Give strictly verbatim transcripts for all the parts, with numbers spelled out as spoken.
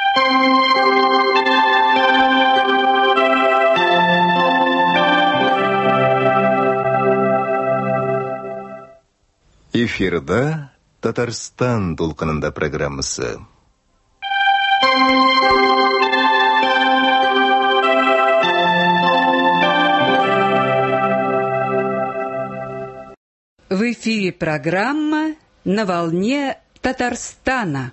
Эфирда Татарстан толқынында программасы. В эфире программа «На волне Татарстана».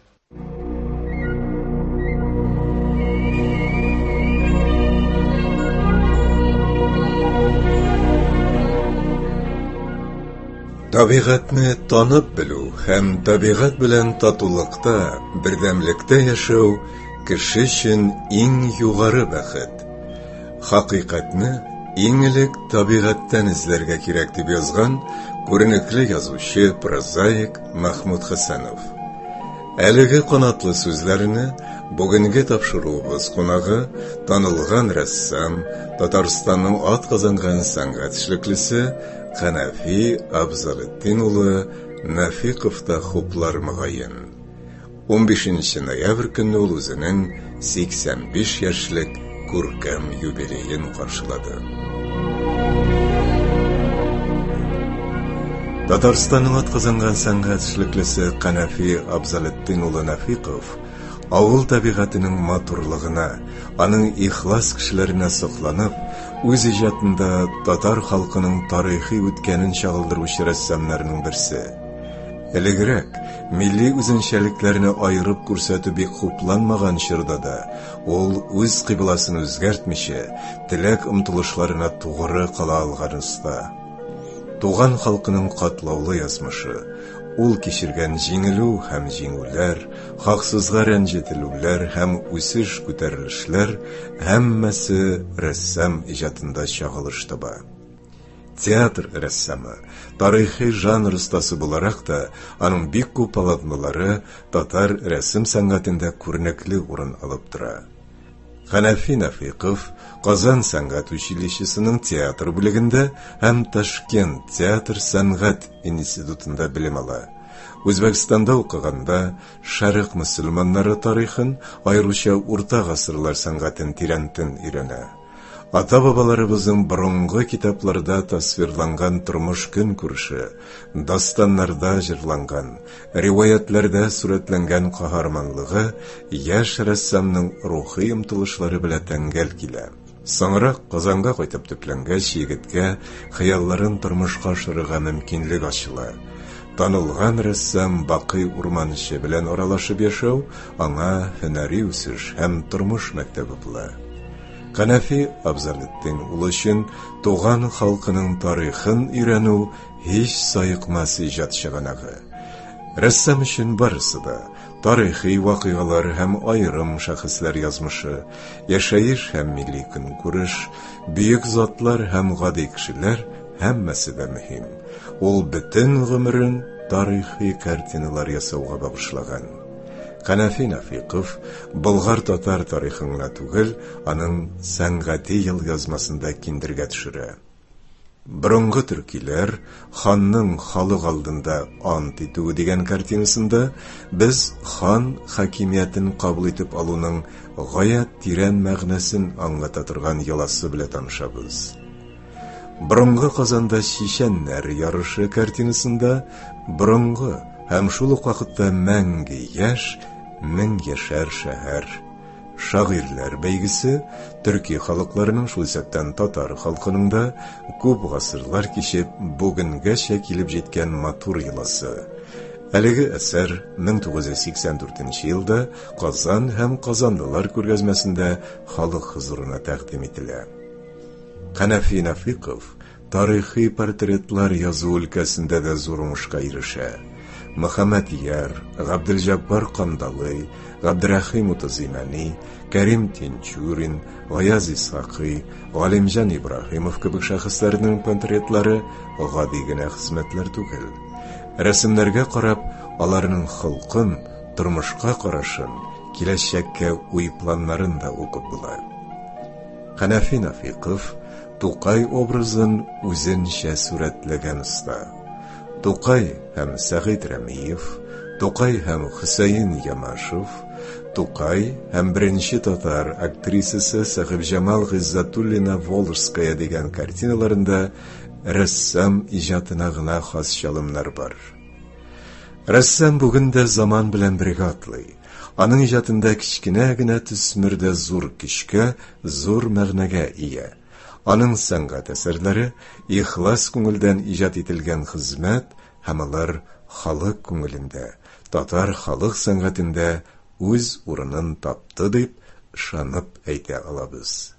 Табигатьне танып белү һәм табигать белән татулыкта, бердәмлектә яшәү кеше өчен иң югары бәхет. Хакыйкатьне иң элек табигатьтән эзләргә кирәк дип язган күренекле язучы, прозаик Махмуд Хәсәнов. Әлеге канатлы сүзләрне бүгенге тапшыруыбыз кунагы, танылган рәссам, Татарстанның атказанган сәнгать эшлеклесе Канафи Абзалетдин улы Нафиковта хуплар мөгаен. он бишенче ноябрь көнне ул үзенең сиксән биш яшьлек күркәм юбилеен каршылады. Татарстанның атказанган сәнгать эшлеклесе Канафи Абзалетдин улы Нафиков авыл табигатының матурлыгына, аның ихлас кешеләренә сокланып, үз иҗатында татар халкының тарихи үткәнен чагылдыручы рәссамнарның берсе. Элегрәк, милли үзенчәлекләрне айырып күрсәтү бик хупланмаган чорда да, ул үз кыйбласын үзгәртмичә, теләк омтылышларына тугры кала алган уста. Туган халкының катлаулы язмышы, ул кичергән җиңелү һәм җиңүләр, хаксызга рәнҗетелүләр һәм үсеш күтәрелешләр һәммәсе рәссам иҗатында чагылыш таба. Театр рәссамы, тарихи жанр остасы буларак та, аның бик күп полотнолары татар рәсем сәнгатендә күренекле урын алып тора. Канафи Нафиков Казан сәнгать училищесының театр бүлегендә һәм Ташкент театр сәнгать институтында белем ала. Үзбәкстанда укыганда шәрык мөселманнары тарихын, аеруча урта гасырлар сәнгатен тирәнтен өйрәнә. Ата-бабаларыбызның борынгы китапларда тасвирланган тормыш көн күреше, дастаннарда җырланган, риваятләрдә сурәтләнгән каһарманлыгы яшь рәссамның рухи омтылышлары белән тәңгәл килә. Соңрак Казанга кайтып төпләнгәч, егеткә хыялларын тормышка ашырырга мөмкинлек ачыла. Танылган рәссам Бакый Урманчы белән аралашып яшәү аңа һөнәри үсеш һәм тормыш мәктәбе була. Канафи Абзалетдин улы өчен туган халкының тарихын өйрәнү һич сайыкмас иҗат чыганагы. Рәссам өчен барысы да тарихи вакыйгалар һәм айрым шәхесләр язмышы, яшәеш һәм милли көнкүреш, бөек затлар һәм гади кешеләр һәммәсе дә мөһим. Ул бөтен гомерен тарихи картиналар ясауга багышлаган. Канафи Нафиков Болгар татар тарихына түгел, аның сәнгати ел язмасында киндергә төшерә. Борынгы төркиләр ханның халык алдында ант итүе дигән картинасында без хан хакимиятен кабул итеп алуның гаять тирән мәгънәсен аңлата торган яласы белән танышабыз. Борынгы Казанда чишәннәр ярышы картинасында борынгы һәм шул ук вакытта мәңге яшь, мең яшәр шәһәр, шагыйрьләр бәйгесе төрки халыкларының, шул исәптән татар халкының да күп гасырлар кичеп бүгенгәчә килеп җиткән матур йоласы. Әлеге әсәр мең тугыз йөз сиксән дүртенче елда Казан һәм Казанлылар күргәзмәсендә халык хозурына тәкъдим ителә. Канафи Нафиков тарихи портретлар язу өлкәсендә дә зур уңышка ирешә. Мөхәммәд Яр, Габделҗаббар Кандалый, Габдрахим Утазимани, Кәрим Тинчурин, Гаяз Исхакый, Галимҗан Ибраһимов кебек шәхесләрнең портретлары гади генә хезмәтләр түгел. Рәсемнәргә карап, аларның холкын, тормышка карашын, киләчәккә уй планнарын да укып була. Канафи Нафиков Тукай образын үзенчә сурәтләгән уста. Тукай һәм Сәгыйд Рәмиев Тукай һәм Хусейн Ямашев, Тукай һәм беренче татар актрисасы Сахибҗамал Гыйззатуллина Волжская дигән картиналарында рәссам иҗатына гына хас чалымнар бар. Рәссам бүген дә заман белән бергә атлый. Аның иҗатында кичкенә генә төсмердә зур көчкә, зур мәгънәгә ия. Аның сәнгать әсәрләре ихлас күңелдән иҗат ителгән хезмәт һәм алар халык күңелендә, татар халык сәнгатендә үз урынын тапты дип ышанып әйтә алабыз.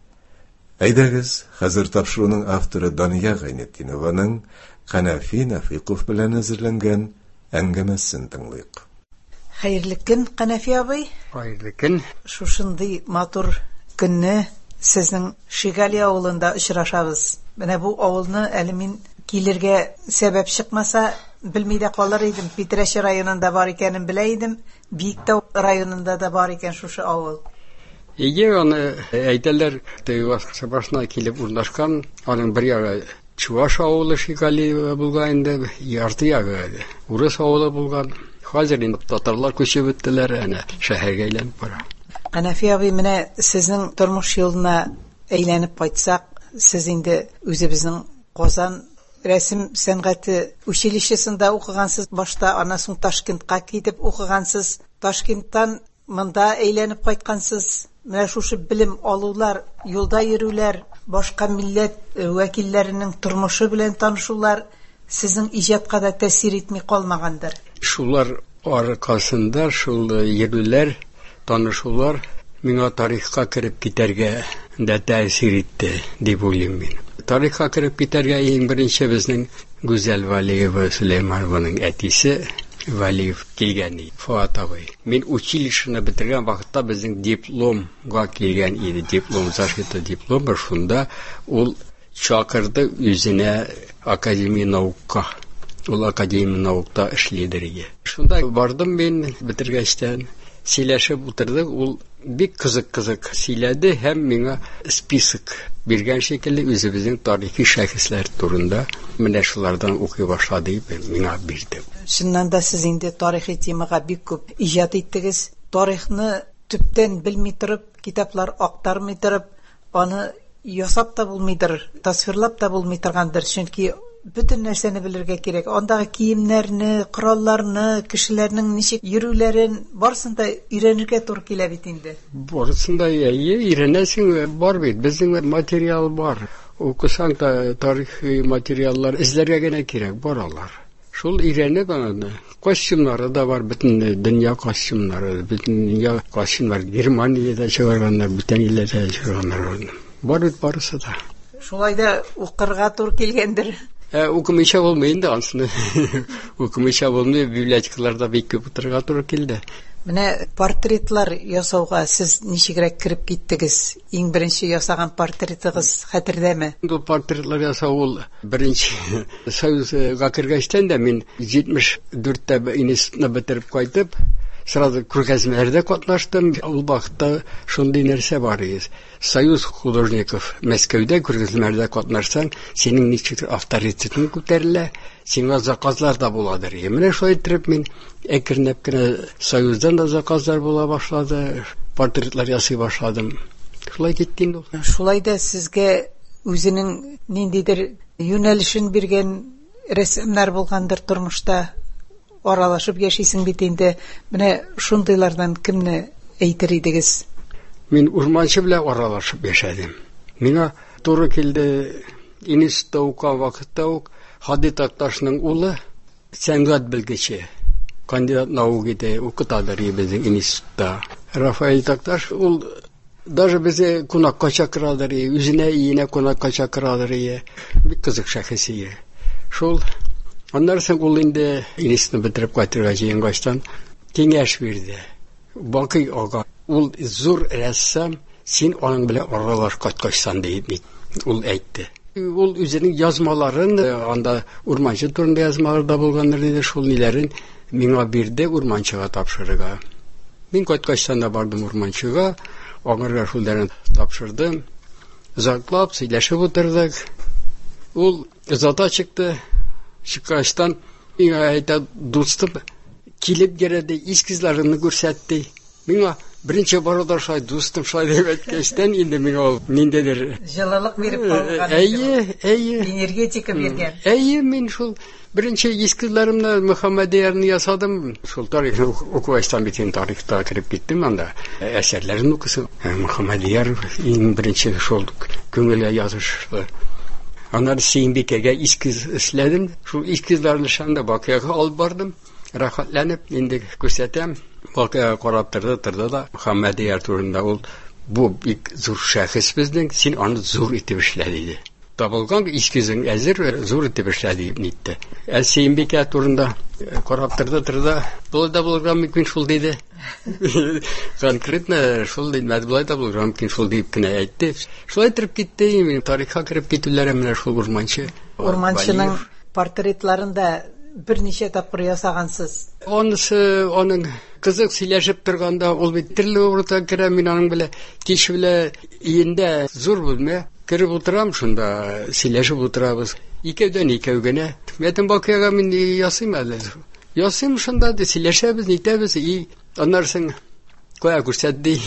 Әйдәгез, хәзер тапшыруның авторы Дания Гайнетдинованың Канафи Нафыйков белән әзерләнгән әңгәмәсен тыңлыйк. Хәерле көн, Канафи абый. Хәерле көн. Шушындый матур көнне сезнең Шигали авылында очрашабыз. Менә бу авылны әле мин килергә сәбәп чыкмаса, белми дә калыр идем. Питрәч районында бар икәнен белә идем. Биектау районында да бар икән шушы авыл. Иге аны әйтәләр, тыйвасы башына килеп урнашкан, аның бер ягы Чуваш авылы Шигали булган инде, ярты ягы урыс авылы булган. Хәзер инде татарлар күчеп беттеләр, әнә шәһәргә әйләнеп бара. Канафи абый, менә сезнең тормыш юлына әйләнеп кайтсак, сез инде үзебезнең Казан рәсем сәнгате училищесында укыгансыз, башта ана соң Ташкентка китеп укыгансыз, Ташкенттан монда әйләнеп кайткансыз. Менә шушы белем алулар, юлда йөрүләр, башка милләт вәкилләренең тормышы белән танышулар сезнең иҗатка да тәэсир итми калмагандыр. Шулар аркасында шул йөрүләр, танышулар миңа тарихка кереп китәргә дә тәэсир итте дип уйлыйм мин. Тарихка кереп китәргә иң беренче безнең Гүзәл Валиева Сөләйманованың әтисе Валиев килгән иде. Фуат абый. Мин училищены бетергән вакытта безнең дипломга килгән иде. Диплом, защита дипломы, шунда ул чакырды үзенә академия наукка. Ул академия наукта эшлидер. Шунда бардым мин бетергәчтән, сөйләшеп утырдык. Ул бик кызык-кызык сөйләде һәм миңа список биргән шикелле үзебезнең тарихи шәхесләр турында менә шулардан укый башлады дип миңа бирде. Шуннан да сез инде тарихи темага бик күп иҗат иттегез. Тарихны төптән белми торып, китаплар актармый торып, аны ясап та булмыйдыр, тасвирлап та булмый торгандыр, чөнки бөтен нәрсәне белергә кирәк. Андагы киемнәрне, коралларны, кешеләрнең ничек йөрүләрен барсын да өйрәнергә туры килә бит инде. Барсын да өйрәнәсең, бар бит, безнең материал бар. Укысаң да тарихи материаллар эзләргә генә кирәк, баралар. Шул өйрәнеп аны, костюмнары да бар, бөтен дөнья костюмнары, бөтен дөнья костюмнар Германиядә чыгарганнар, бөтен илләрдә чыгарганнар. Бар бит барысы да. Шулай да укырга туры килгәндер. Ә укымыйча булмый инде ансыны. Укымыйча булмый, библиотекаларда бик күп утырырга туры килде. Менә портретлар ясауга сез ничегрәк кирип киттегез? Иң беренче ясаган портретыгыз хәтердәме? Бу портретлар ясау ул беренче Союзга кергәчтән дә мин җитмеш дүрттә институтны бетереп кайтып, сразу күргәзмәләрдә катнаштым. Ул вакытта шундый нәрсә бар иде. Союз художников Мәскәүдә күргәзмәләрдә катнашсаң, синең ничектер авторитетың күтәрелә, сиңа заказлар да буладыр. Менә шулай итеп мин әкренләп кенә Союздан да заказлар була башлады, портретлар ясый башладым. Шулай китте инде. Шулай да сезгә үзенең ниндидер юнәлешен биргән рәсемнәр булгандыр тормышта. Аралашып яшисең бит инде. Менә шундыйлардан кемне әйтер идегез? Мин урманчы белән аралашып яшәдем. Миңа туры килде институтта укыган вакытта ук Хади Такташның улы сәнгать белгече, кандидат наук иде, укытадыр безнең институтта. Рафаэль Такташ ул даже безне кунакка чакырадыр, үзенә иенә кунакка чакырадыр. Бик кызык шәхес иде. Шул аннан соң ул инде институтны бетереп кайтырга җыенгачтан киңәш бирде. Бакый ага, ул зур рәссам, син аның белән аралаш кайткачсан дип ул әйтте. Ул үзенең язмаларын, анда урманчы турында язмалар да булганнар иде, шул ниләрен миңа бирде урманчыга тапшырырга. Мин кайткачтан да бардым урманчыга, аңарга шуларны тапшырдым. Заклап, сөйләшеп утырдык. Ул зата чыкты. Чыккачтан миңа әйтә, дустым, килеп керде, эскизларын күрсәтте. Миңа беренче баруда шулай дустым шулай дип әйткәчтән инде миңа ул ниндидер җылылык биреп калган. Әйе, әйе. Энергетика биргән. Әйе, мин шул беренче эскизларымны Мөхәммәдиярны ясадым. Шул тарихны укуыштан битен тарихта кирип киттем анда. Әсәрләрен укысым. Мөхәммәдияр иң беренче шул күңелгә язышлы. Аннан Сөембикәгә эскиз эшләдем. Шул эскизларны шанда Бакыяга алып бардым. Рәхәтләнеп инде күрсәтәм. Бакыя карап торды, торды да Мөхәммәдияр турында ул бу бик зур шәхес безнең, син аны зур итеп эшлә диде. Табылган эскизең әзер, зур итеп эшлә дип нитте. Ә Сөембикә турында карап торды, торды. Булай да булырга мөмкин шул диде. Конкретно шул димәде, булай да булырга мөмкин шул дип кенә әйтте. Шулай торып китте, мин тарихка кирип китүләре менә шул урманчы. Урманчының портретларында берничә тапкыр ясагансыз. Онысы, аның кызык сөйләшеп торганда, ул бит төрле урта керә, мин аның белән кич белән иендә зур бүлмә кирип утырам, шунда сөйләшеп утырабыз. Икәүдән икәү генә. Мәтен Бакыяга мин ясыйм әле. Ясыйм шунда да сөйләшәбез, нитәбез, и аннарсын кая күрсәтте.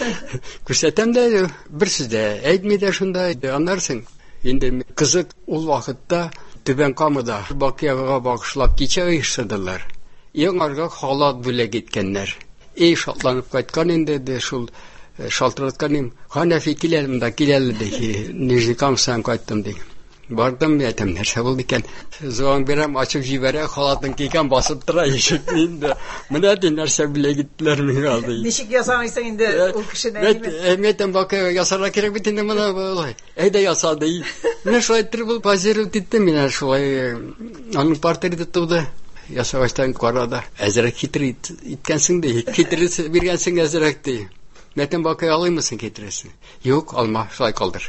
Күрсәтәм дә бер сүз дә әйтми дә шунда, аннарсын. Инде кызык ул вакытта Түбән Камада Бакыяга багышлап кичә оештырдылар. Яңарга халат бүләк иткәннәр. Эй шатланып кайткан инде дә шул шалтыратканым. Ханафи киләлем дә киләле ди. Нижникамсан кайттым ди. Бардым әйтәм, нәрсә булды икән? Зуан берәм ачып җибәрә, халатын кигән басып тора ишекне инде. Менә ди нәрсә бүләк иттеләр миңа алды. Ничек ясамыйсың инде ул кешене? Әмәтем Бакыяга ясарга кирәк бит инде моны булай. Әйдә ясады. Менә шулай торып позировать иттем, менә шулай аның портреты туды. Ясагачтан карада. Әзрәк хитрит иткәнсең ди. Хитрит биргәнсең әзрәк ди. Мәтен Бакыя алыймысың хитресен? Юк, алма, шулай калдыр.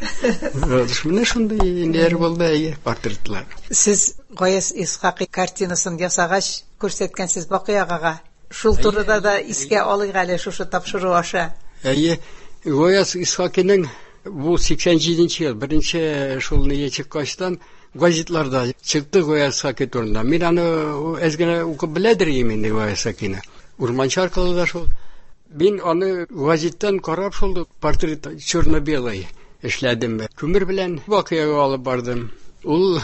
Менә шундый нәр булды әйе портретлар. Сез Гаяз Исхакый картинасын ясагач күрсәткәнсез Бакыягага. Шул турыда да искә алыйк әле шушы тапшыру аша. Әйе, Гаяз Исхакыйның бу сиксән җиденче ел беренче шул нигә чыккачтан газетларда чыкты Гаяз Исхакый турында. Мин аны әзгәнә укып беләдер инде Гаяз Исхакыйны. Урманчы аркылы да шул. Мин аны газеттан карап шул портрет черно-белый эшләдем. Күмер белән Бакыяга алып бардым. Ул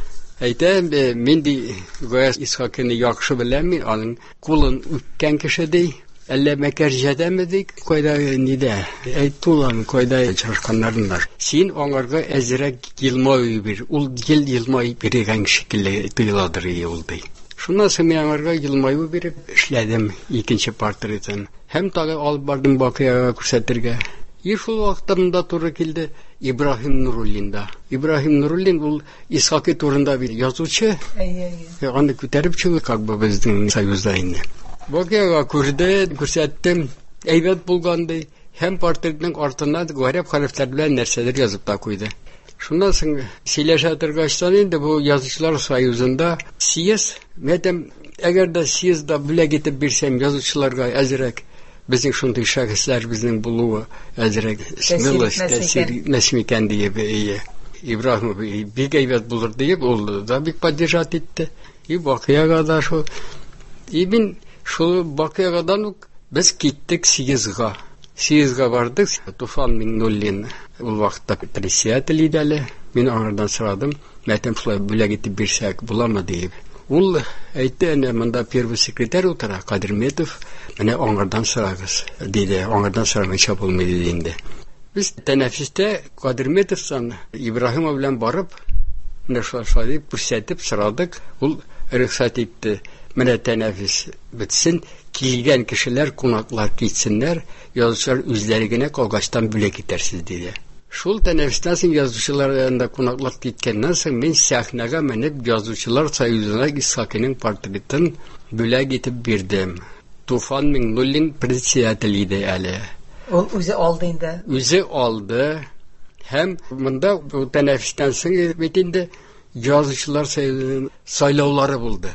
әйтәм, мин ди Гаяз Исхакыйны яхшы беләм, мин аның кулын үпкән кеше ди. Әллә мәкәрҗәдәме ди, кайда нидә? Әйт улан, кайда чашканнарыннар. Син аңарга әзрәк елмай бир. Ул ел елмай биргән шикелле тыйладыр ул ди. Шуннан соң мин аңарга елмаю биреп эшләдем икенче портретін. Һәм тагы алып бардым Бакыяга күрсәтергә. И шул вакытында туры килде Ибраһим Нуруллинда. Ибраһим Нуруллин ул Исхакый турында бер язучы. Әйе-әйе. Аны күтәреп чыгы как бы безнең союзда инде. Бакыяга күрде, күрсәттем. Әйбәт булганды. Һәм портретның артына гарәп хәрефләр белән нәрсәдер язып та куйды. Шуннан соң сөйләшә торгачтан инде бу язучылар союзында съезд, мәдәм әгәр дә съездда бүләк итеп бирсәм язучыларга әзрәк безнең шундый шәхесләр безнең булуы әзрәк смелость мәсмикән диеп Ибраһим бик әйбәт булыр диеп ул да бик поддержать итте. И Бакыяга да шул. И мин шул Бакыягадан ук без киттек съездга. Съездга бардык. Туфан Миңнуллин ул вакытта председатель иде әле. Мин аңардан сорадым, мәтәм шулай бүләк итеп бирсәк буламы дип. Ул әйтте, әнә монда первый секретарь утыра, Кадырметов, менә аңардан сорагыз диде. Аңардан сорамыйча булмый инде. Без тәнәфестә Кадырметовтан Ибраһимов белән барып, менә шулай күрсәтеп сорадык. Ул рөхсәт итте. Менә тәнәфес бетсен, килгән кешеләр, кунаклар китсеннәр, язучылар үзләре генә калгачтан бүләк итәрсез диде. Шул тәнәфестән соң язучылар янында кунаклар киткәннән соң мин сәхнәгә менеп язучылар союзына Исхакыйның портретын бүләк итеп бирдем. Туфан Миңнуллин председатель иде әле. Ул үзе алды инде. Үзе алды. Һәм монда тәнәфестән соң бит инде язучылар союзының сайлаулары булды.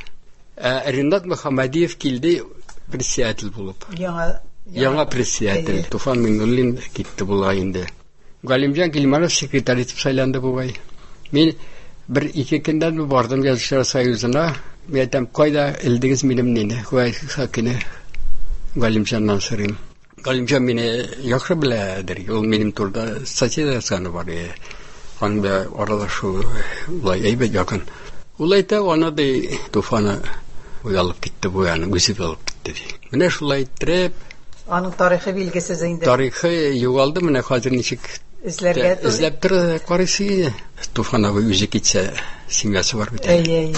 Ринат Мөхәммәдиев килде председатель булып. Яңа яңа председатель Туфан Миңнуллин китте була инде. Галимҗан Гилманов секретарь итеп сайланды бугай. Мин бер ике көндән бардым язучылар союзына. Мәдәм кайда илдегез минем нене, вай хакине Галимҗаннан сорыйм. Галимҗан мине яхшы беләдер. Ул минем турда статья саны бар. Аның да аралашу улай әйбәт якын. Ул әйтә, аны да туфаны уялып китте, бу яны үсеп алып китте. Менә шулай иттереп, аның тарихи билгесез инде. Тарихи югалды, менә хәзер ничек эзләргә эзләп тора карыйсы. Туфанова үзе китсә, семьясы бар бит. Әй, әй.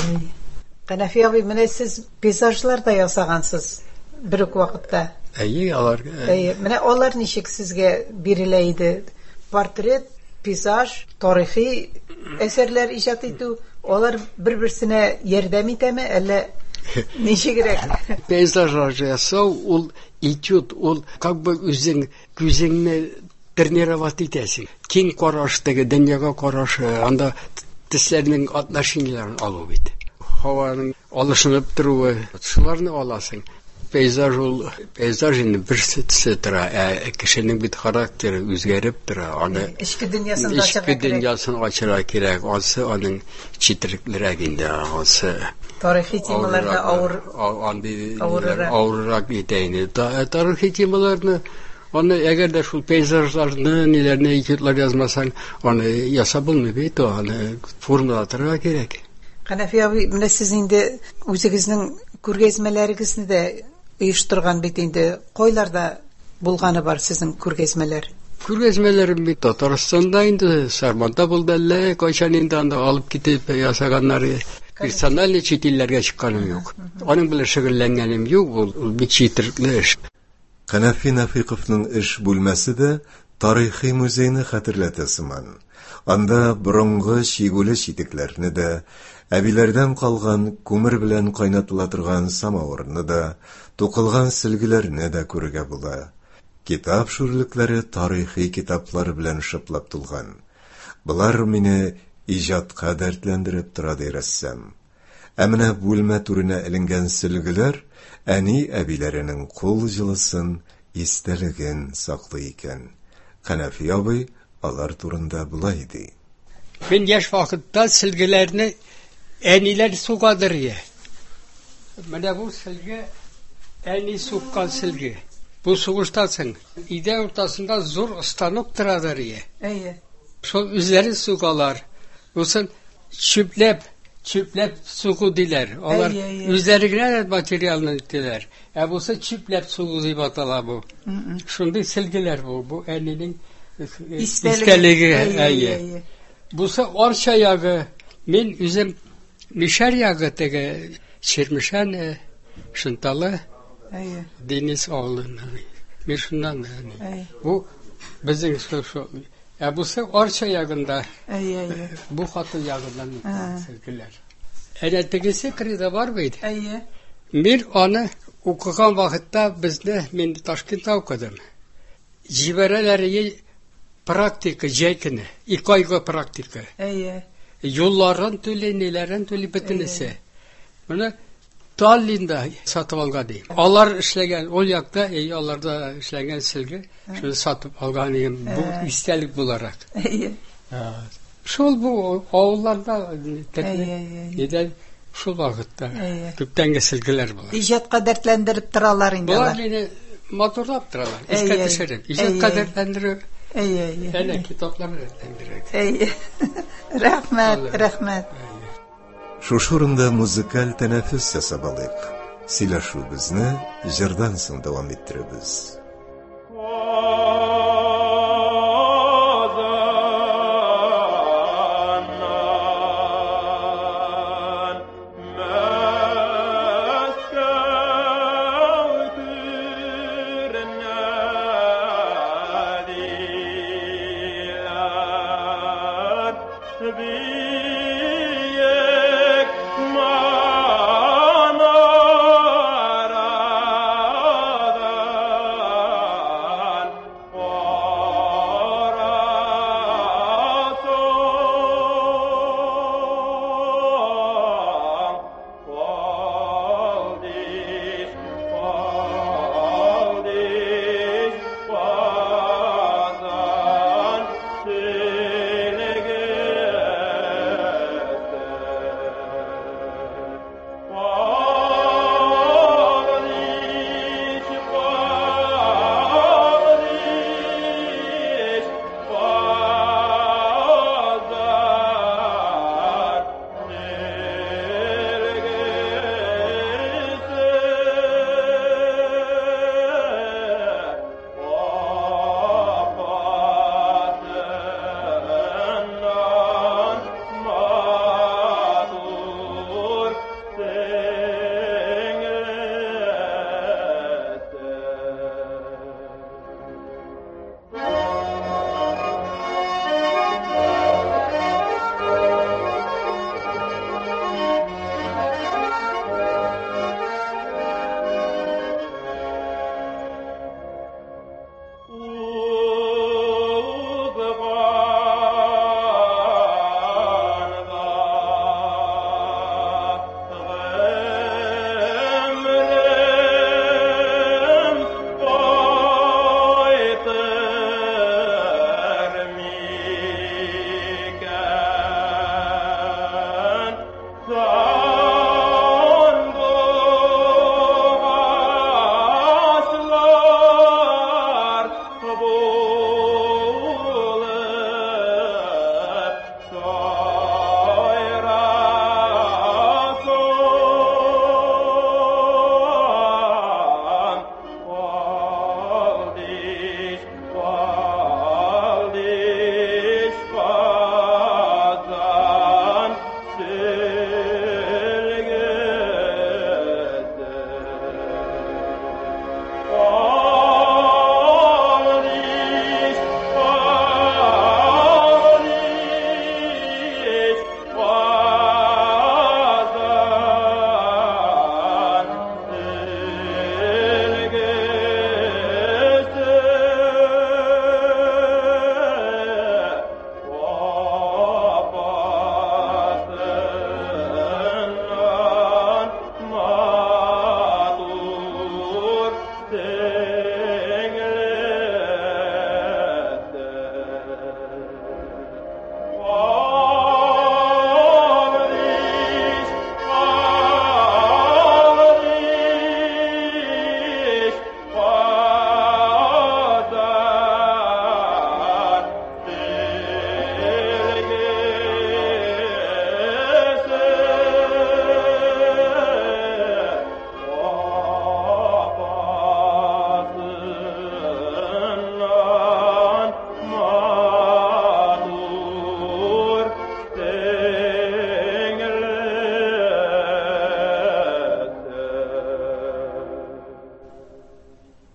Канафи абый, менә сез пейзажлар да ясагансыз бер үк вакытта. Әйе, алар. Әйе, менә алар ничек сезгә бирелә иде? Портрет, пейзаж, тарихи әсәрләр иҗат итү, алар бер-берсенә ярдәм итәме, әллә ничегрәк? Пейзажлар ясау, ул этюд, ул как бы үзең күзеңне тренировать итәсең. Киң караштагы дөньяга карашы, анда төсләрнең отношенияләрен алу бит. Һаваның алышынып торуы, шуларны аласың. Пейзаж ул, пейзаж инде берсе төсе тора, ә кешенең бит характеры үзгәреп тора. Аны Ичке дөньясын да ачарга кирәк. Ичке дөньясын ачарга кирәк. Асы аның читриклерәк инде, асы тарихи темаларда авыр андый авыррак итәйне. Тарихи темаларны аны әгәр дә шул пейзажларны, ниләрне икетләр язмасаң, аны ясап булмый бит, аны формалатырга кирәк. Канафи абый, менә сез инде үзегезнең күргәзмәләрегезне дә оештырган бит инде. Кайларда булганы бар сезнең күргәзмәләр? Күргәзмәләрем бит Татарстанда инде, Сарманда булды әллә, кайчан инде анда алып китеп ясаганнары. Персональный чит илләргә чыкканым юк. Аның белән шөгыльләнгәнем юк, ул бик читрикле эш. Канафи Нафиковның эш бүлмәсе дә тарихи музейны хәтерләтә сыман. Анда борынгы чигүле читекләрне дә, әбиләрдән калган күмер белән кайнатыла торган самавырны да, тукылган сөлгеләрне дә күрергә була. Китап шүрлекләре тарихи китаплар белән шыплап тулган. Булар мине иҗатка дәртләндереп тора дирәссәм. Ә менә бүлмә түренә эленгән сөлгеләр әни әбиләренең кул җылысын, истәлеген саклый икән. Канафи абый алар турында булай ди. Мин яшь вакытта сөлгеләрне әниләр сугадыр я. Менә бу сөлге әни суккан сөлге. Бу сугыштасың. Идә уртасында зур станок торадыр я. Әйе. Шул үзләре сугалар. Бусын чүпләп, чүпләп сугу диләр. Алар үзләре генә материалны итәләр. Ә бусы чүпләп сугу дип атала бу. Шундый сөлгеләр бу. Бу әнинең истәлеге. Әйе. Бусы арча ягы. Мин үзем Мишәр ягы теге Чирмешән Шынталы. Әйе. Денис авылында. Мин шуннан. Бу безнең шул. Ә бусы арча ягында. Әйе, әйе. Бу хаты ягыннан сөлгеләр. Әнә тегесе крида бар бит. Әйе. Мин аны укыган вакытта безне мин Ташкентта укыдым. Җибәрәләр практика җәйкене, ике айга практика. Әйе. Юлларын түли, неләрен түли бөтенесе. Менә Таллинда сатып алган ди. Алар эшләгән, ул якта, әй, аларда эшләгән сөлге, шуны сатып алган идем. Бу истәлек буларак. Әйе. Шул бу авылларда тәкъдим шул вакытта күптәнге сөлгеләр була. Иҗатка дәртләндереп торалар инде алар. Булар мине матурлап торалар. Искә төшереп, иҗатка дәртләндереп. Әйе, әйе. Әнә китапларны дәртләндереп. Әйе. Рәхмәт, рәхмәт. Шушурында музыкаль тәнәфес ясап алыйк. Сөйләшүбезне җырдан соң дәвам иттеребез.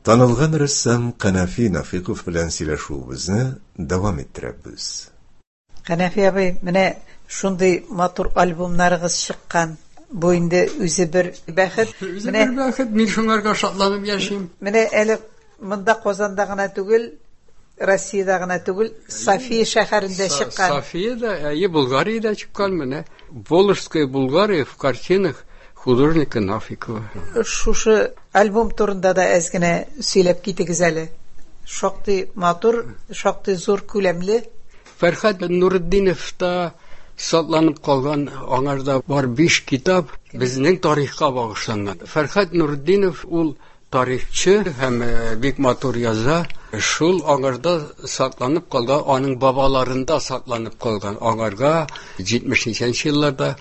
Танылган рәссам Канафи Нафиков белән сөйләшүебезне дәвам иттерәбез. Канафи абый, менә шундый матур альбомнарыгыз чыккан. Бу инде үзе бер бәхет. Менә бер бәхет, мин шуңарга шатланып яшим. Менә әле монда Казанда гына түгел, Россиядә гына түгел, София шәһәрендә чыккан. Софиядә, әйе, Болгариядә чыккан менә. Волжская Булгария в картинах художника Нафикова. Шушы альбом турында да әз генә сөйләп китегез әле. Шактый матур, шактый зур күләмле. Фәрхәт Нуретдинов та сакланып калган, аңарда бар биш китап безнең тарихка багышланган. Фәрхәт Нуретдинов ул тарихчы һәм бик матур яза. Шул аңарда сакланып калган, аның бабаларында сакланып калган. Аңарга җитмешенче елларда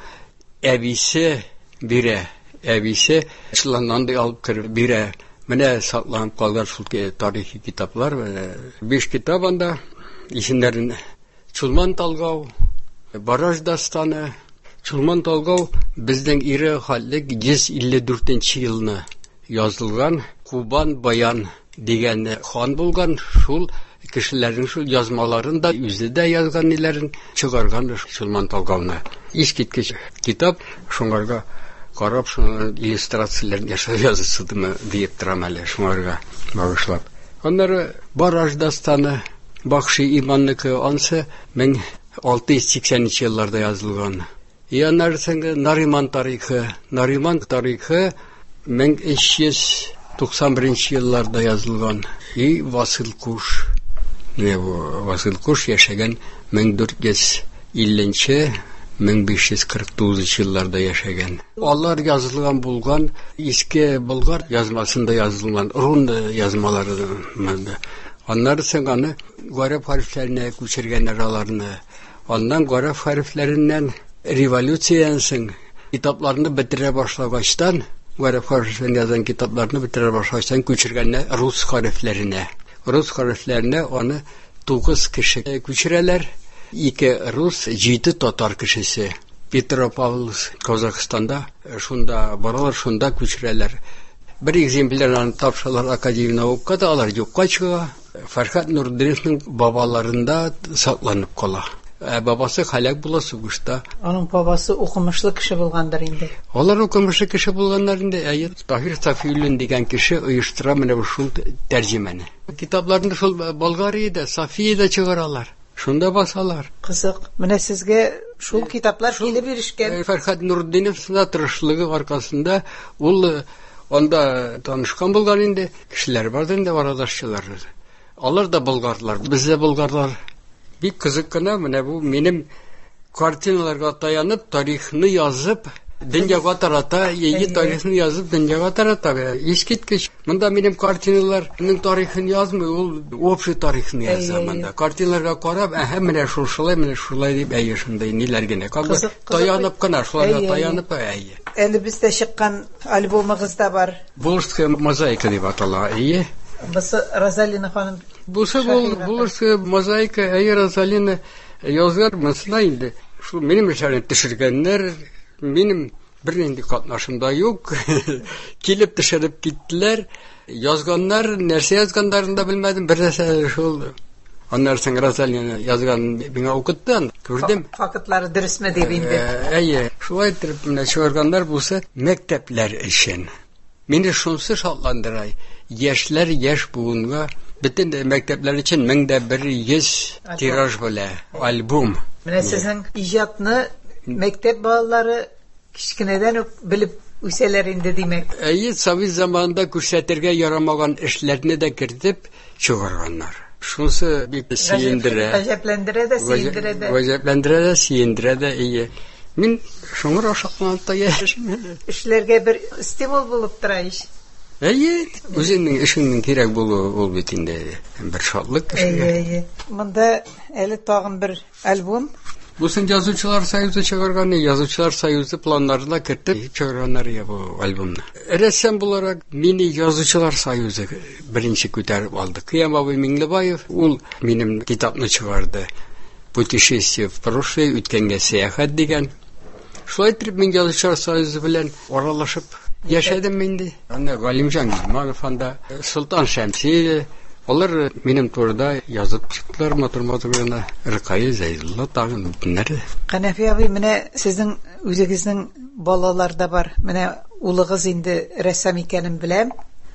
әбисе бирә. Әбисе чыланнан алып киреп бирә. Менә сакланып калган шул тарихи китаплар. биш китап анда. Исемнәрен Чулман Талгау, Бараж дастаны. Чулман Талгау безнең ире хәтлек йөз илле дүртенче елны язылган. Кубан Баян дигән хан булган. Шул кешеләрнең шул язмаларын да үзе дә язган ниләрен чыгарган Чулман Талгауны. Искиткеч китап, шуңарга карап, шуның иллюстрацияләрен яшәп язылсыдымы дип торам әле шуңарга багышлап. Аннары Бараж дастаны, Бахши Иманныкы ансы мең алты йөз сиксәненче елларда язылган. Яннары сәңгә Нариман тарихы, Нариман тарихы мең өч йөз туксан беренче елларда язылган. И Васил Куш, не бу Васил Куш яшәгән мең дүрт йөз илленче мең биш йөз кырык тугызынчы елларда яшәгән. Алар язылган булган иске Болгар язмасында язылган рун язмалары. Аннары соң аны гарәп хәрефләренә күчергәннәр аларны. Аннан гарәп хәрефләреннән революцияннан соң китапларны бетерә башлагачтан, гарәп хәрефләрен язган китапларны бетерә башлагачтан күчергәннәр рус хәрефләренә. Рус хәрефләренә аны тугыз кеше күчерәләр. Ике рус, җиде татар кешесе. Петропавловск, Казахстанда, шунда баралар, шунда күчерәләр. Бер экземпляр тапшыралар Академия наукка да, алар юкка чыга. Фәрхәт Нуретдиновның бабаларында сакланып кала. Ә бабасы һәлак була сугышта. Аның бабасы укымышлы кеше булгандыр инде. Алар укымышлы кеше булганнар инде. Әйе, Таһир Сафиуллин дигән кеше оештыра менә шул тәрҗемәне. Китапларны шул Болгариядә, Софиядә чыгаралар. Шунда басалар. Кызык. Менә сезгә шул китаплар килеп ирешкән. Фәрхәт Нуретдиновның тырышлыгы аркасында ул анда танышкан булган инде. Кешеләр бар инде, арадашчылар. Алар да болгарлар, без дә болгарлар. Бик кызык кына менә бу минем картиналарга таянып, тарихны язып, дөньяга тарата, яңа тарихны язып, дөньяга тарата. Искиткеч, монда минем картиналарның тарихын язмый, ул общий тарихны яза монда. Картиналарга карап, әһә менә шулай, менә шулай дип әйе шундай ниләр генә. Кабы таянып кына, шуларга таянып әйе. Әле бездә чыккан альбомыгыз да бар. Волжская мозаика дип атала, әйе. Бусы Розалина ханым. Бусы бул Волжская мозаика, әйе Розалина язган мисла инде. Шул минем эшләрне төшергәннәр, минем бер нинди катнашымда юк. Килеп төшереп киттеләр. Язганнар, нәрсә язганнарын да белмәдем, бер нәрсә шул. Аннары соң Розалина язган миңа укыттан, күрдем. Фактлары дөресме дип инде. Әйе, шулай итеп менә чыгарганнар бусы мәктәпләр өчен. Мине шунсы шатландыра. Яшьләр яшь буынга бөтен мәктәпләр өчен мең дә бер йөз тираж белә, альбом. Менә сезнең иҗатны мәктәп балалары кичкенәдән үк белеп үсәләр инде димәк. Әйе, совет заманында күрсәтергә ярамаган эшләрне дә кертеп чыгарганнар. Шунсы бик сөендерә. Гаҗәпләндерә дә, сөендерә дә. Гаҗәпләндерә дә, сөендерә дә, әйе. Мин шуңыр ашакланып та яшим. Эшләргә бер стимул булып тора ич. Әйе, үзеңнең эшеңнең кирәк булуы ул бит инде бер шатлык кешегә. Әйе, монда әле тагын бер альбом. Бусын Язучылар союзы чыгарган, Язучылар союзы планнарына кертеп чыгарганнар я бу альбомны. Рәссам буларак мине Язучылар союзы беренче күтәреп алды. Кыям абый Миңлебаев ул минем китапны чыгарды. Путешествие в прошлое, үткәнгә сәяхәт дигән. Шулай итеп мин Язучылар союзы белән аралашып Яшәдем инде. Аны Галимҗан Гилманов анда, Султан Шәмси, алар минем турыда язып чыктылар, матур-матур гына. Рыкай Зәйдулла тагын бүтәннәр. Канафи абый, менә сезнең үзегезнең балалар да бар. Менә улыгыз инде рәссам икәнен беләм.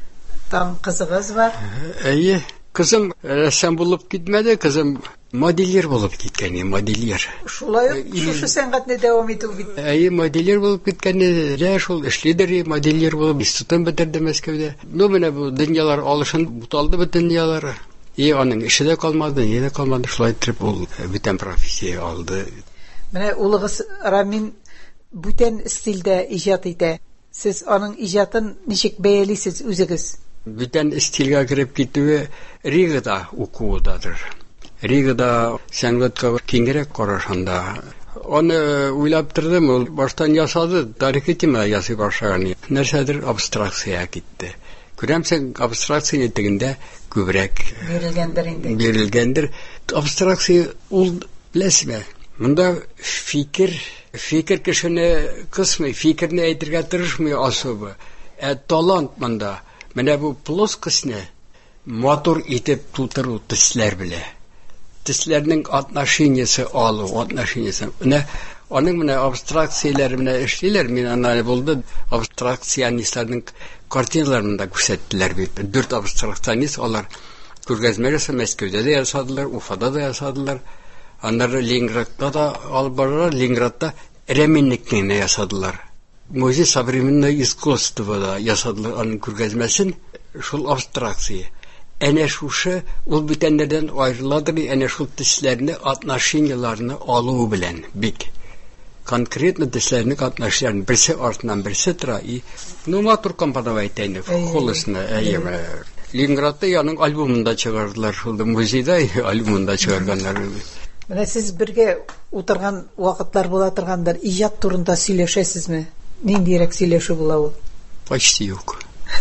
Там кызыгыз бар. Әйе, кызым рәссам булып китмәде, кызым модельер булып киткән, модельер. Шулай ук шушы сәнгатьне дәвам итү бит. Әйе, модельер булып киткән, дә шул эшлидер, модельер булып институтын бетерде Мәскәүдә. Ну, менә бу дөньялар алышын буталды бу дөньялары. И аның эше дә калмады, ни дә калмады, шулай итеп ул бүтән профессия алды. Менә улыгыз Рамин бүтән стильдә иҗат итә. Сез аның иҗатын ничек бәялисез үзегез? Бүтән стильгә кирип китүе Ригада укудадыр. Ригада сәнгатькә киңрәк карашында. Аны уйлап тордым, ул баштан ясады, тарихи тема ясый башлаган. Нәрсәдер абстракция китте. Күрәмсең, абстракция тегендә күбрәк бирелгәндер инде. Бирелгәндер. Абстракция ул беләсме? Монда фикер, фикер кешене кысмый, фикерне әйтергә тырышмый особо. Ә талант монда. Менә бу плоскостьне мотор итеп тутыру төсләр белә. Төсләрнең отношениясе алу, отношениясе. Менә аның менә абстракцияләре менә эшлиләр, мин аны булды, абстракционистларның картиналарында күрсәттеләр бит. Дүрт абстракционист алар күргәзмәләр Мәскәүдә дә ясадылар, Уфада да ясадылар. Аннары Ленинградта да алып баралар, Ленинградта Ременникне ясадылар. Музей современного искусства да ясадылар аның күргәзмәсен, шул абстракция. Әнә шушы ул бүтәннәрдән аерыладыр, әнә шул төсләрне, отношенияларны алу белән бик конкретно төсләрне, отношенияларны берсе артыннан берсе тора и ну матур компоновать итәләр, холосны, әйеме. Ленинградта яның альбомында чыгардылар, шул музейда альбомында чыгарганнар. Менә сез бергә утырган вакытлар була торгандыр, иҗат турында сөйләшәсезме? Ниндирәк сөйләшү була ул? Почти юк.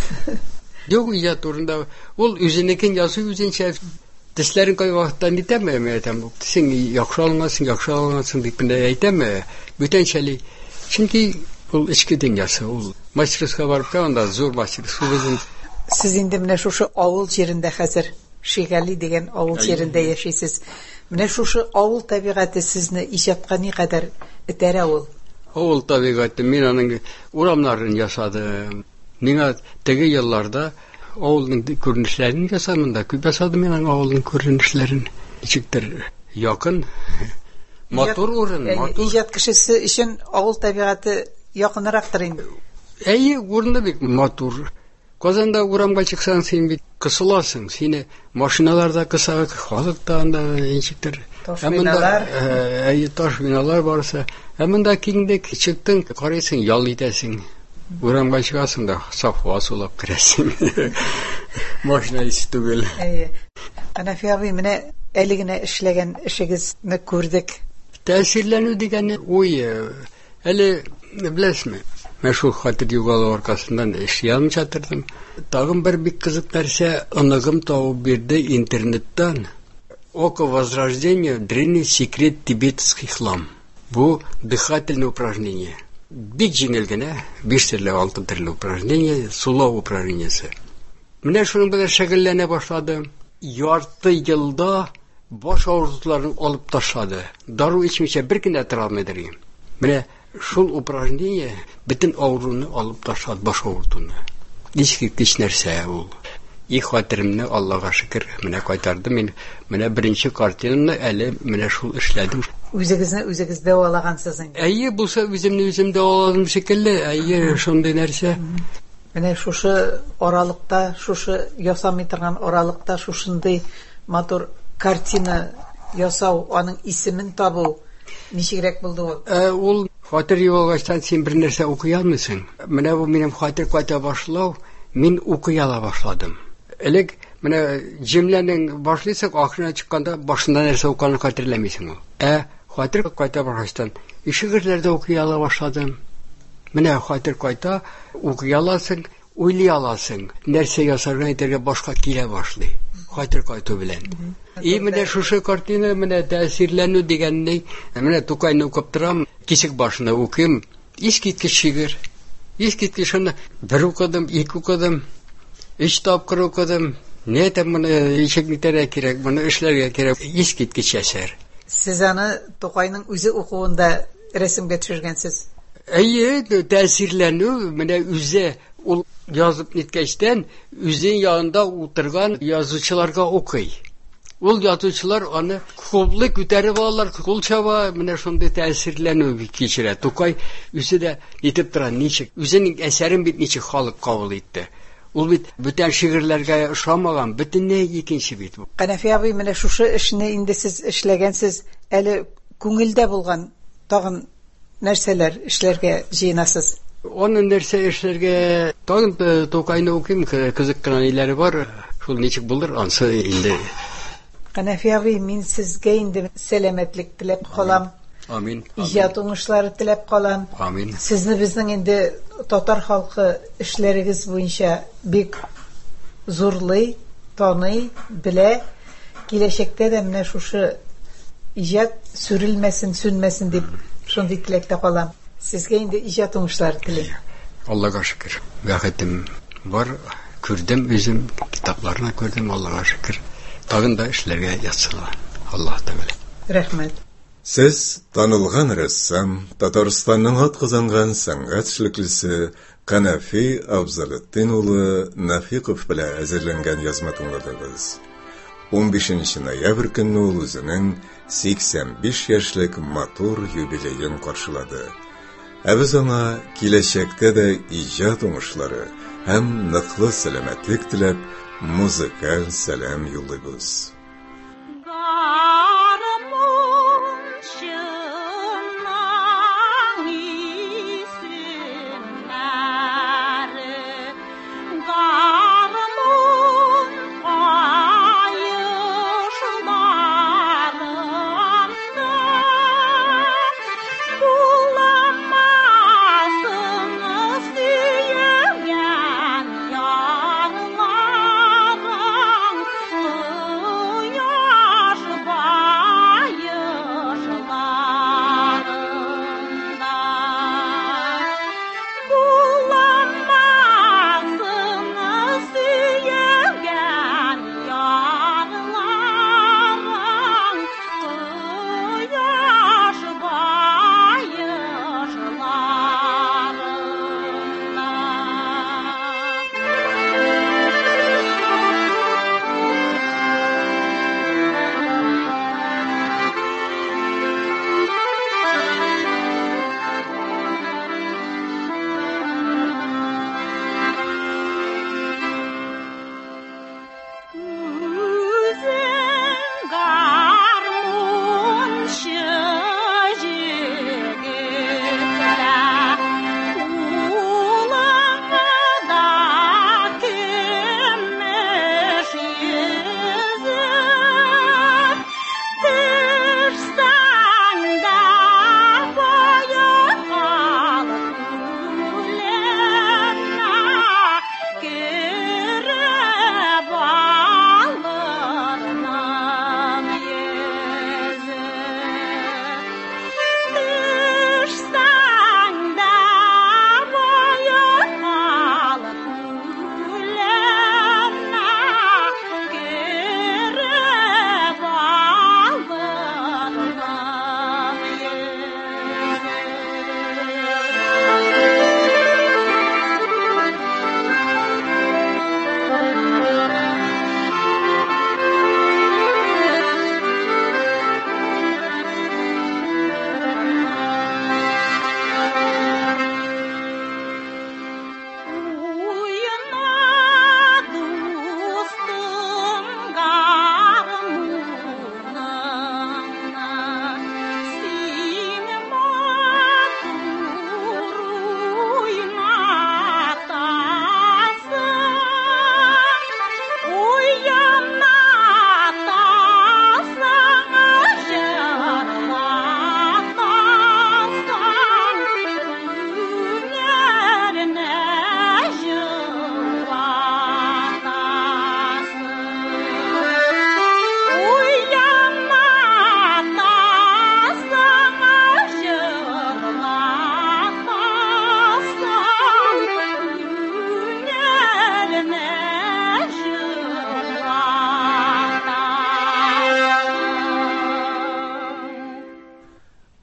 Юк, иҗат турында ул үзенекен ясый, үзенчә төсләрен кай вакытта нитәме, әйтәм, син яхшы алгансың, яхшы алгансың дип әйтәме, бүтәнчәли. Чөнки ул эчке дөньясы, ул мастерская барып анда зур мастерская безнең. Сез инде менә шушы авыл җирендә хәзер Шигали дигән авыл җирендә яшисез. Менә шушы авыл табигате сезне иҗатка ни кадәр этәрә ул? Авыл табигаты мин аның урамнарын ясадым. Миңа теге елларда авылның күренешләрен ясадым да, күп ясадым мин авылның күренешләрен. Ничектер якын, матур урын, матур. Иҗат кешесе өчен авыл табигаты якынрактыр инде. Әйе, урыны бик матур. Казанда урамга чыксаң, син бит кысыласың. Сине машиналарда кыса, халыкта анда ничектер. Биналар, әйе, таш биналар барса, әмында киңдек чыктың, карыйсың, ял итәсең. Урамга чыгасың да, саф һава сулап керәсең. Машина исе түгел. Әйе. Канафи абый, менә әле генә эшләгән эшегезне күрдек. Тәэсирләнү дигән уй, әле беләсезме? Мен шул хәтер югалу аркасыннан эшли алмыйча тордым. Тагын бер бик кызык нәрсә оныгым табып бирде интернеттан. Око возрождения, древний секрет тибетских лам. Бу дыхательное упражнение. Бик җиңел генә, биш төрле, алты төрле упражнение, сулау упражнениесе. Менә шуның белән шөгыльләнә башладым. Ярты елда баш авыртуларын алып ташлады. Дару ичмичә бер кенә тора алмыйдыр. Менә шул упражнение бөтен авыруны алып ташлады, баш авыртуны. Искиткеч нәрсә ул. И хәтеремне Аллага шөкер, менә кайтарды мин. Менә беренче картинамны әле менә шул эшләдем. Үзегезне үзегез дәвалагансыз инде. Әйе, булса үземне үзем дәваладым шикелле. Әйе, шундый нәрсә. Менә шушы аралыкта, шушы ясамый торган аралыкта шушындый матур картина ясау, аның исемен табу ничегрәк булды ул? Ә ул хәтер югалгачтан син бер нәрсә укый алмыйсың. Менә бу минем хәтер кайта башлау, мин укый ала башладым. Элек менә җөмләнең башлыйсың, ахырына чыкканда башында нәрсә укганын хәтерләмисең ул. Ә хәтер кайта башлаштан ишегерләрдә укый ала башладым. Менә хәтер кайта укый аласың, уйлый аласың. Нәрсә ясарга әйтергә башка килә башлый. Хәтер кайту белән. И менә шушы картина менә тәэсирләнү дигәнне, менә Тукайны укып торам, кисек башына укыйм, искиткеч шигырь. Искиткеч аны бер укыдым, ике укыдым, өч тапкыр укыдым. Не там моны ишекнитерә кирәк, моны эшләргә кирәк. Искиткеч әсәр. Сез аны Тукайның үзе укуында рәсемгә төшергәнсез. Әйе, тәэсирләнү менә үзе ул язып ниткәчтән үзе янында утырган язучыларга укый. Ул язучылар аны куллы күтәреп алалар, кул чаба, менә шундый тәэсирләнү кичерә. Тукай үзе дә итеп тора, ничек үзенең әсәрен бит ничек халык кабул итте. Ул бит бүтән шигырьләргә ошамаган, бөтенләй икенче бит бу. Канафи абый, менә шушы эшне инде сез эшләгәнсез, әле күңелдә булган тагын нәрсәләр эшләргә җыенасыз? Оны нәрсә эшләргә тагын Тукайны укыйм, кызык кына ниләре бар. Шул ничек булыр, ансы инде. Канафи абый, мин сезгә инде сәламәтлек теләп калам. Амин. Иҗат уңышлары теләп калам. Амин. Сезне безнең инде татар халкы эшләрегез буенча бик зурлый, таный, белә. Киләчәктә дә менә шушы иҗат сүрелмәсен, сүнмәсен дип шундый теләктә калам. Сезгә инде иҗат уңышлары телим. Аллага шөкер. Бәхетем бар. Күрдем үзем, китапларны күрдем, Аллага шөкер. Тагын да эшләргә ятсынlar. Аллаһ тәгалә. Рәхмәт. Сез танылган рәссам, Татарстанның атказанган сәнгать эшлеклесе Канафи Абзалетдин улы Нафиков белән әзерләнгән язма тыңладыгыз. он бишенче ноябрь көнне ул үзенең сиксән биш яшьлек матур юбилеен каршылады. Ә без аңа киләчәктә дә иҗат уңышлары һәм ныклы сәламәтлек теләп, музыкаль сәлам юллыйбыз. Yarlarım, yaş var.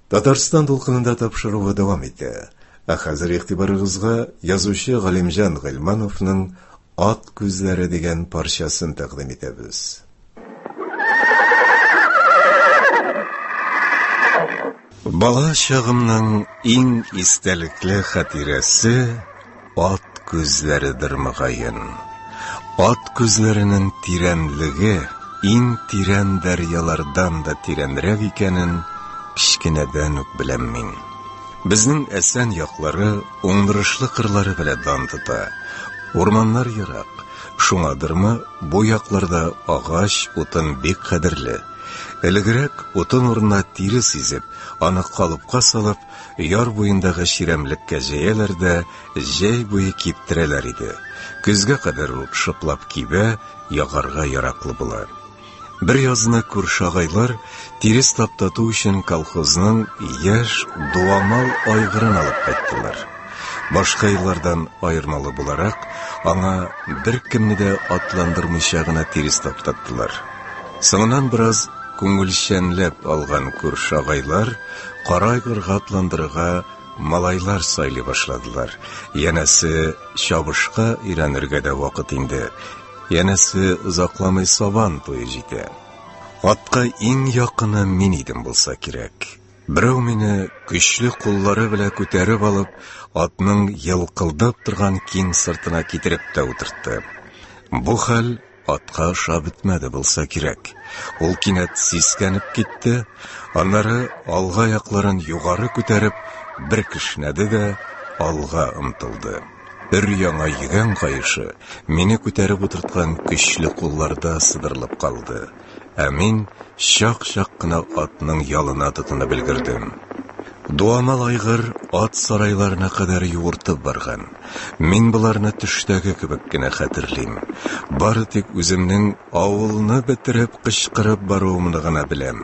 Татарстан дулкынында тапшыруы дәвам итә. Ә хәзер игътибарыгызга язучы Галимҗан Гыйльмановның «Ат күзләре» дигән парчасын тәкъдим итәбез. Бала чагымның иң истәлекле хатирәсе ат күзләридер мөгаен. Ат күзләренең тирәнлеге иң тирән дәрьялардан да тирәнрәк икәнен кичкенәдән үк беләм мин. Безнең әсән яклары, уңдырышлы кырлары белән дан тота. Урманнар ерак, шуңадырмы бу якларда агач, утын бик кадерле. Элегрәк утын урынына тире сизеп, аны калыпка салып, яр буендагы ширамлеккә җәяләр дә җәй буе киптерәләр иде. Көзгә кадәр ут шыплап кибә, ягарга яраклы була. Бер язны күрше агайлар тирес таптату өчен колхозның яшь дуамал айгырын алып кайттылар. Башка еллардан айырмалы буларак, аңа бер кемне дә атландырмыйча гына тирес таптаттылар. Соңыннан бераз күңелчәнләп алган күрше агайлар кара айгырга атландырырга малайлар сайлый башладылар. Янәсе чабышка өйрәнергә дә вакыт инде. Янәсе озакламый сабан туе җитә. Атка иң якыны мин идем булса кирәк. Берәү мине көчле куллары белән күтәреп алып, атның ялкылдап торган киң сыртына китереп тә утыртты. Бу хәл атка ошап бетмәде булса кирәк. Ул кинәт сискәнеп китте, аннары алга якларын югары күтәреп, бер кешнәде дә алга омтылды. Өр-яңа йөгән кайышы мине күтәреп утырткан көчле кулларда сыдырылып калды. Ә мин чак-чак кына атның ялына тотынып өлгердем. Дуамал айгыр ат сарайларына кадәр юыртып барган. Мин буларны төштәге кебек кенә хәтерлим. Бары тик үземнең авылны бетереп кычкырып баруымны гына беләм.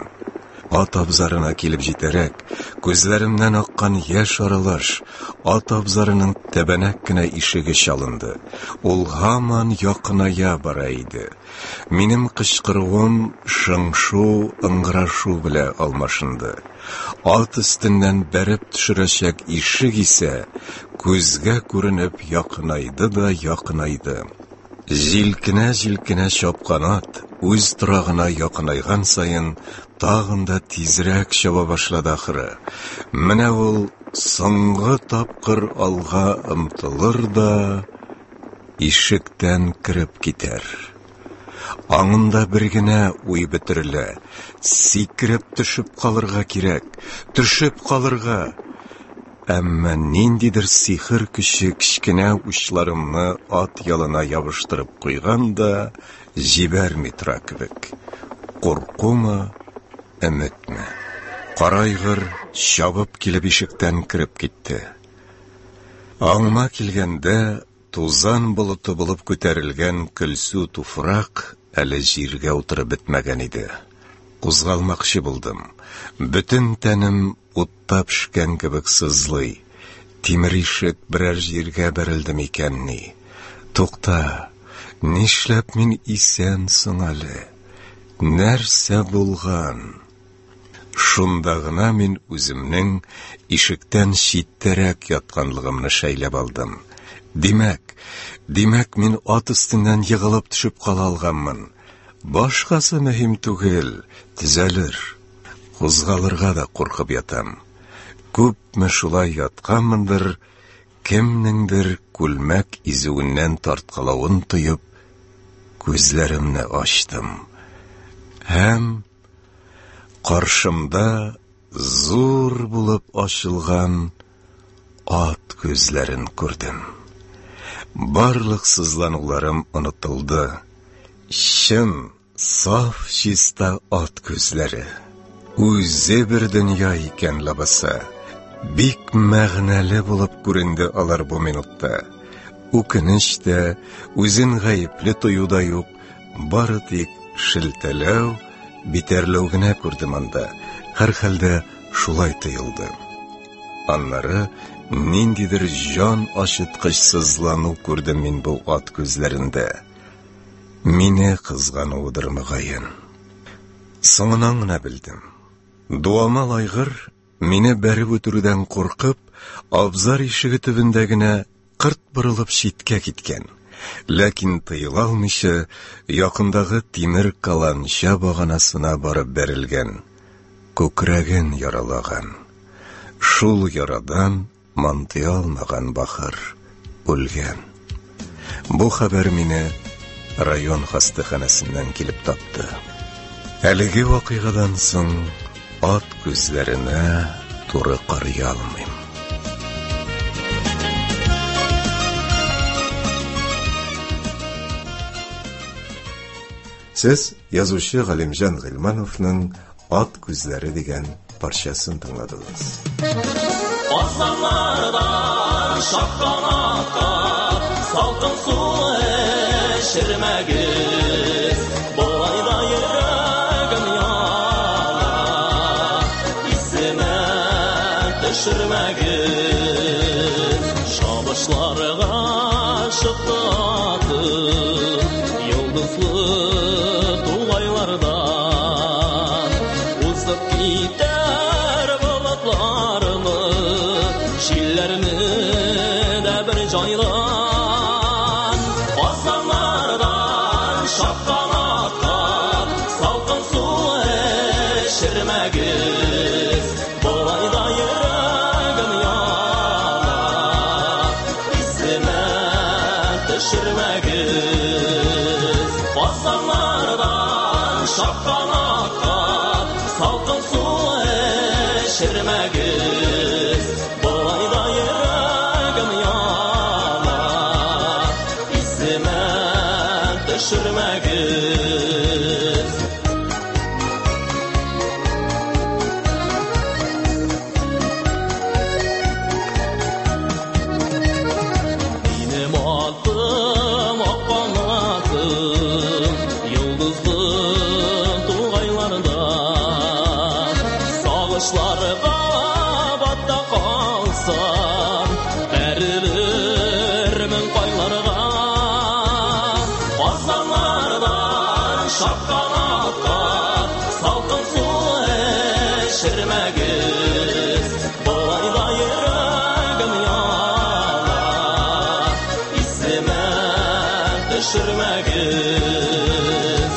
Ат абзарына килеп җитәрәк, күзләремнән аккан яшь аралаш, ат абзарының тәбәнәк кенә ишеге чалынды. Ул һаман якыная бара иде. Минем кычкыруым шыңшу, ыңгырашу белән алмашынды. Ат өстеннән бәреп төшерәчәк ишек исә күзгә күренеп якынайды да якынайды. Җилкенә-җилкенә чапкан ат үз торагына якынайган саен тагын да тизрәк чаба башлады ахыры. Менә ул соңгы тапкыр алга омтылыр да ишектән кирип китәр. Аңында бер генә уй бетерелә. Сикереп төшеп калырга кирәк, төшеп калырга. Әмма ниндидер сихер көче кичкенә учларымны ат ялына ябыштырып куйган да җибәрми тора кебек. Куркумы, өметме? Карайгыр чабып килеп ишектән кирип китте. Аңма килгәндә тузан болыты булып күтәрелгән көлсу туфрак әле җиргә утырып бетмәгән иде. Кузгалмакчы булдым. Бүтән тәнем утта пешкән кебек сызлый. Тимер ишек берәр җиргә бәрелде микәнни? Тукта, нишләп мин исән соң әле? Нәрсә булган? Шунда гына мин үземнең ишектән читтәрәк ятканлыгымны шәйләп алдым. Димәк, димәк мин ат өстеннән егылып төшеп кала алганмын. Башкасы мөһим түгел, төзәлер. Кузгалырга да куркып ятам. Күпме шулай ятканмындыр, кемнеңдер күлмәк изүеннән тарткалавын тоеп, күзләремне ачтым. Һәм каршымда зур булып ачылган ат күзләрен күрдем. Барлык сызлануларым онытылды. Чын, саф, чиста ат күзләре. Үзе бер дөнья икән лабаса. Бик мәгънәле булып күренде алар бу минутта. Үкенеч тә, үзен гаепле тою да юк, бары тик шелтәләү, битәрләү генә күрдем анда. Һәр хәлдә шулай тоелды. Аннары ниндидер җан ачыткыч сызлану күрдем мин бу ат күзләрендә. Мине кызгануыдыр мөгаен. Соңыннан гына белдем. Дуамал айгыр Мине бәреп үтерүдән куркып, абзар ишеге төбендә генә кырт борылып читкә киткән. Ләкин тыела алмыйча, якындагы тимер каланча баганасына барып бәрелгән, күкрәген яралаган. Шул ярадан мантый алмаган бахыр үлгән. Бу хәбәр мине район хастаханәсеннән килеп тапты. Әлеге вакыйгадан соң ат күзләренә туры карый алмыйм. Сез язучы Галимҗан Гыйльмановның «Ат күзләре» дигән парчасын тыңладыгыз. Асманнардан шаккан атка салкын су эчермәгез, болайда йөрәгем яна, исемә төшермәгез. Шабышларга чыкты атым, йолдызлы тугайларда узып китәр болытларны, җилләрне дә бер җайдан. Асманнардан шаккан атка салкын су эчермәгез, болайда йөрәгем яна, исемә төшермәгез. Асманнардан шаккан атка салкын су эчермәгез, болайда йөрәгем яна, исемә төшермәгез. Минем атым аккан атым, йолдызлы тугайларда сагышларга батта калсам, бәрелермен кайларга. Асманнардан шаккан атка салкын су эчермәгез, болайда йөрәгем яна, исемә төшермәгез.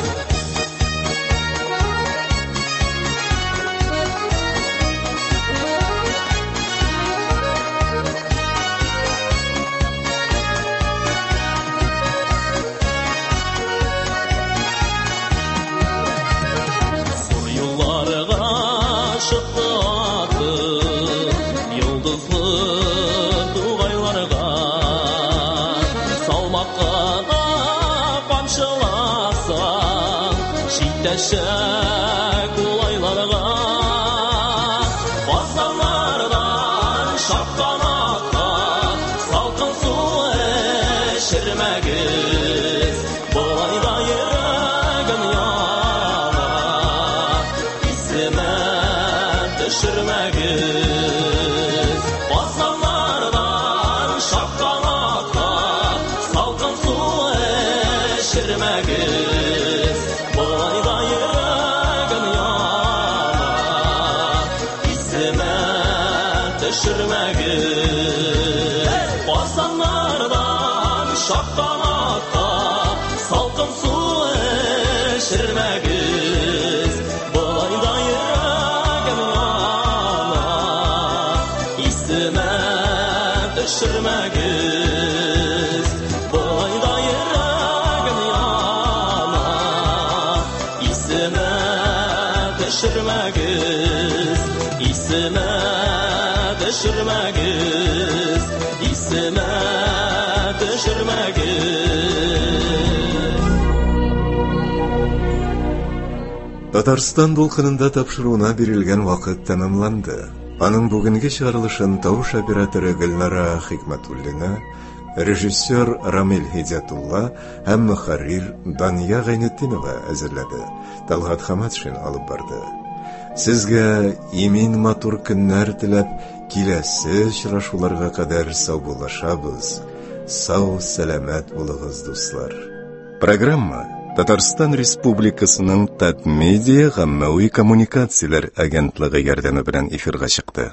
Зур юлларга чыкты атым, йолдызлы тугайларга салмакка камчыласам, җитәчәк улайларга. Асманнардан шаккан атка салкын су эчермәгез, болайда йөрәгем яна, исемә төшермәгез. Асманнардан шаккан атка салкын су эчермәгез, болайда йөрәгем яна, исемә төшермәгез. Асманнардан шаккан атка салкын су эчермәгез, болайда йөрәгем яна, исемә төшермәгез. Болайда йөрәгем яна, исемә төшермәгез, исемә төшермәгез, исемә төшермәгез. Татарстан дулкынында тапшыруына бирелгән вакыт тәмамланды. Аның бүгенге чыгарылышын тавыш операторы Гөлнара Хикмәтуллина, режиссер Рамил Хидиятулла һәм мөхәррир Дания Гайнетдинова әзерләде. Талгат Хаматшин алып барды. Сезгә имин матур көннәр теләп, киләсе очрашуларга кадәр сау булашабыз. Сау, сәламәт булыгыз, дуслар. Программа Татарстан Республикасының Татмедиа гаммәви коммуникацияләр агентлыгы ярдәме белән эфирга чыкты.